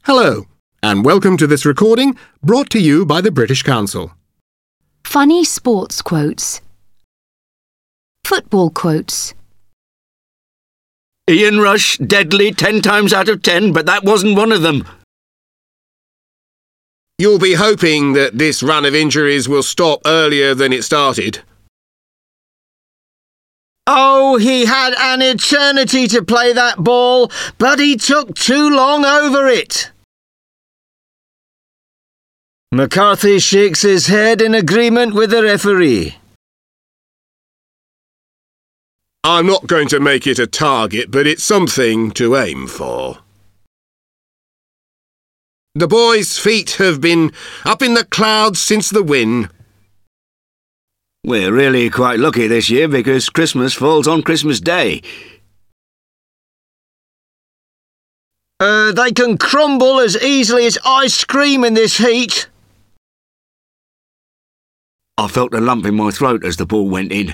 Hello, and welcome to this recording brought to you by the British Council. Funny sports quotes. Football quotes. Ian Rush, deadly 10 times out of 10, but that wasn't one of them. You'll be hoping that this run of injuries will stop earlier than it started. Oh, he had an eternity to play that ball, but he took too long over it. McCarthy shakes his head in agreement with the referee. I'm not going to make it a target, but it's something to aim for. The boys' feet have been up in the clouds since the win. We're really quite lucky this year because Christmas falls on Christmas Day. They can crumble as easily as ice cream in this heat. I felt a lump in my throat as the ball went in.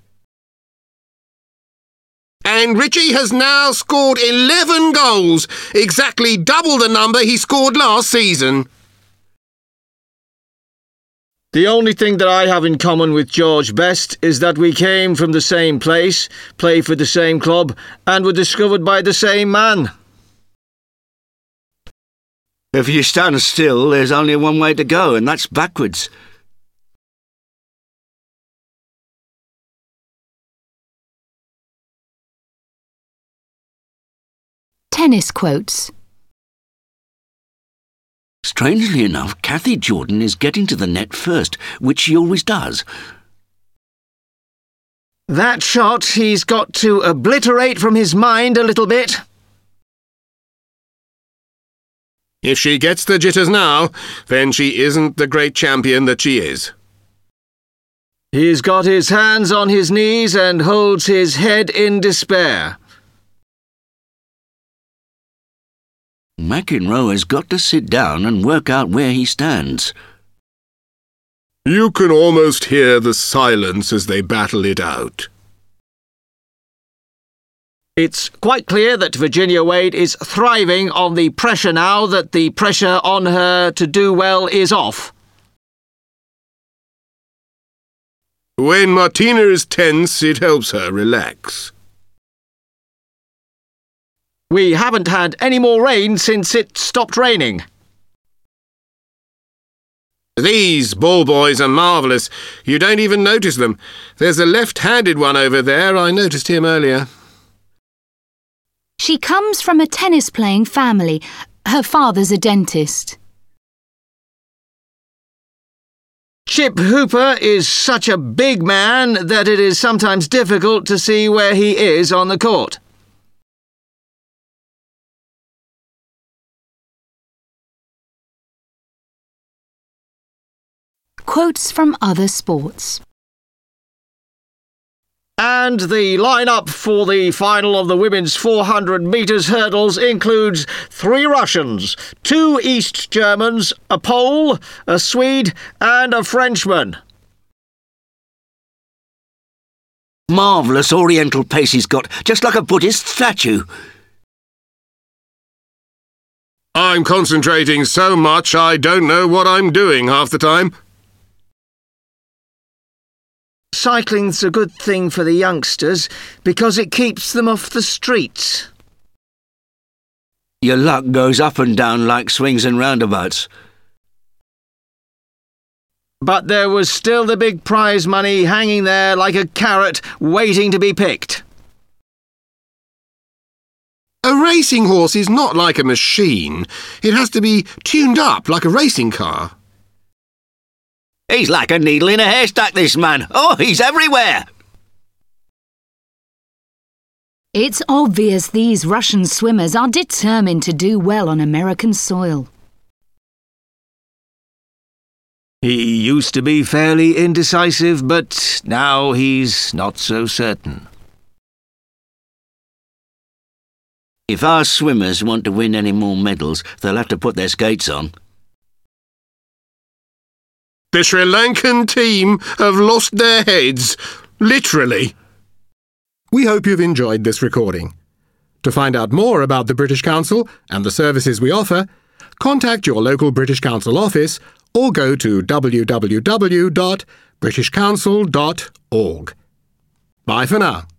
And Richie has now scored 11 goals, exactly double the number he scored last season. The only thing that I have in common with George Best is that we came from the same place, played for the same club, and were discovered by the same man. If you stand still, there's only one way to go, and that's backwards. Tennis quotes. Strangely enough, Cathy Jordan is getting to the net first, which she always does. That shot he's got to obliterate from his mind a little bit. If she gets the jitters now, then she isn't the great champion that she is. He's got his hands on his knees and holds his head in despair. McEnroe has got to sit down and work out where he stands. You can almost hear the silence as they battle it out. It's quite clear that Virginia Wade is thriving on the pressure now that the pressure on her to do well is off. When Martina is tense, it helps her relax. We haven't had any more rain since it stopped raining. These ball boys are marvellous. You don't even notice them. There's a left-handed one over there. I noticed him earlier. She comes from a tennis-playing family. Her father's a dentist. Chip Hooper is such a big man that it is sometimes difficult to see where he is on the court. Quotes from other sports. And the line-up for the final of the women's 400 metres hurdles includes 3 Russians, 2 East Germans, a Pole, a Swede and a Frenchman. Marvellous oriental pace he's got, just like a Buddhist statue. I'm concentrating so much I don't know what I'm doing half the time. Cycling's a good thing for the youngsters because it keeps them off the streets. Your luck goes up and down like swings and roundabouts. But there was still the big prize money hanging there like a carrot waiting to be picked. A racing horse is not like a machine. It has to be tuned up like a racing car. He's like a needle in a haystack, this man. Oh, he's everywhere. It's obvious these Russian swimmers are determined to do well on American soil. He used to be fairly indecisive, but now he's not so certain. If our swimmers want to win any more medals, they'll have to put their skates on. The Sri Lankan team have lost their heads, literally. We hope you've enjoyed this recording. To find out more about the British Council and the services we offer, contact your local British Council office or go to www.britishcouncil.org. Bye for now.